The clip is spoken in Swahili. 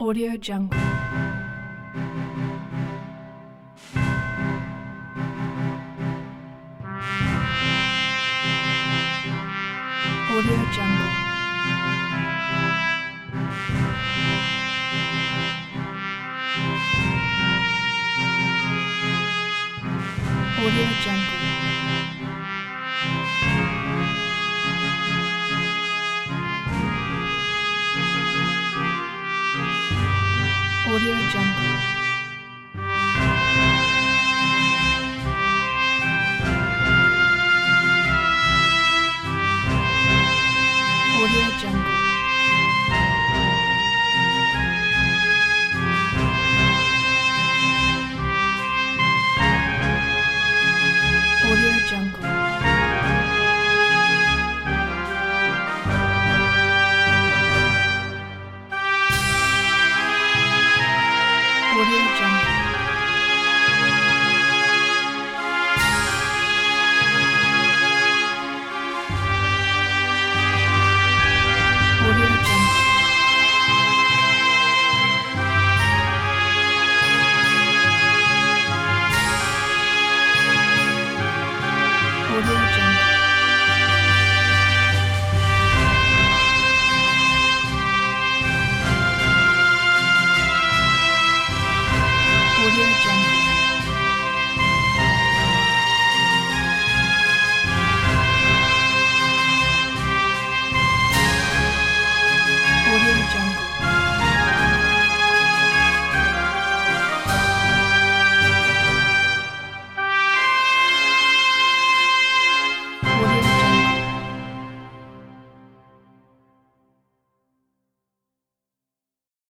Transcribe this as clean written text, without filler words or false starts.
Audio Jungle. Audio Jungle. Audio Jungle. Audio Jungle. Audio Jungle. Audio Jungle. Audio Jungle. Audio Jungle. Audio Jungle. Audio Jungle.